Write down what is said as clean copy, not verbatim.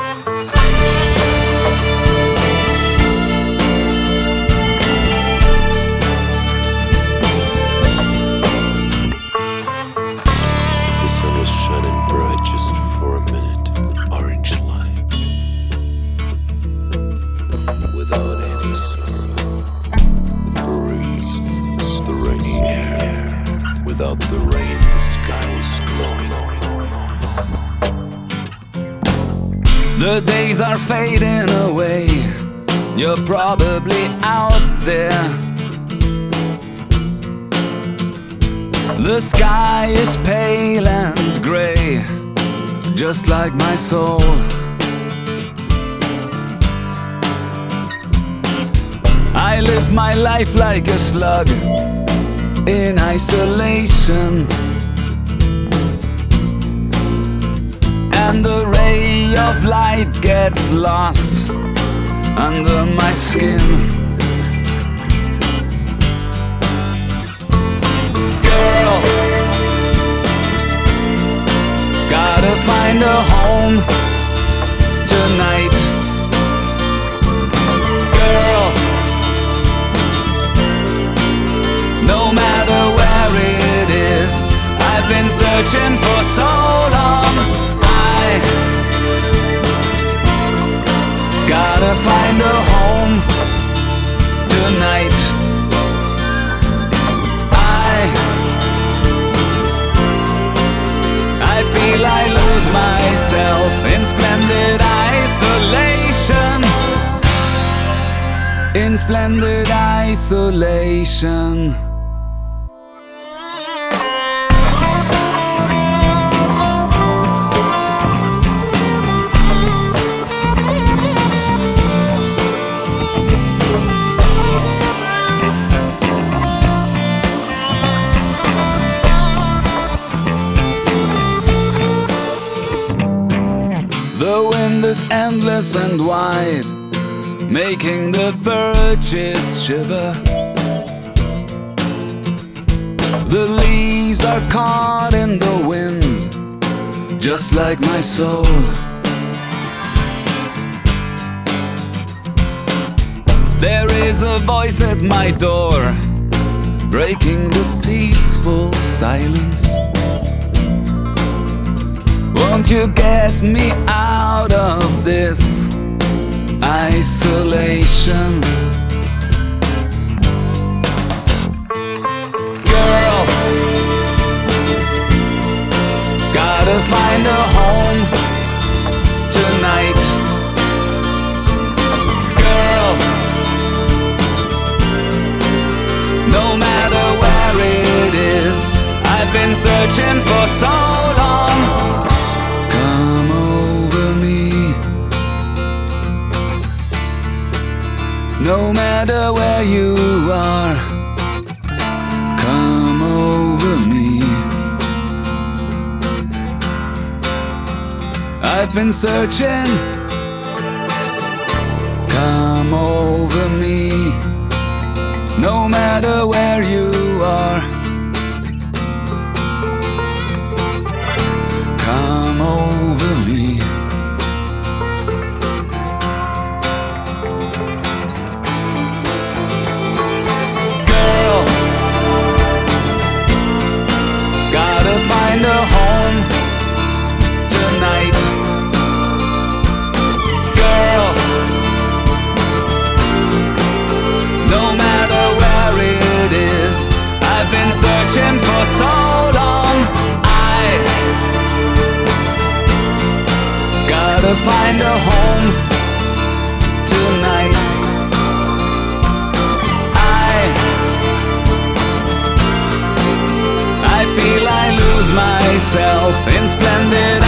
The sun was shining bright just for a minute. Orange light. Without any sorrow. The breeze, the rainy air. Without the rain, the sky was glowing. The days are fading away. You're probably out there. The sky is pale and gray, just like my soul. I live my life like a slug in isolation, and the ray of light gets lost under my skin. Girl, gotta find a home tonight. Girl, no matter where it is, I've been searching for so long. I gotta find a home tonight. I feel I lose myself in splendid isolation. In splendid isolation. The wind is endless and wide, making the birches shiver. The leaves are caught in the wind, just like my soul. There is a voice at my door, breaking the peaceful silence. Won't you get me out of this isolation? Girl, gotta find a home tonight. Girl, no matter where it is, I've been searching for so long. Come over me, no matter where you are. Come over me. I've been searching. Come over me, no matter where you are. Come over me. Girl, gotta find a home tonight. Girl, no matter where it is, I've been searching for so long. Gotta find a home tonight. I feel I lose myself in splendid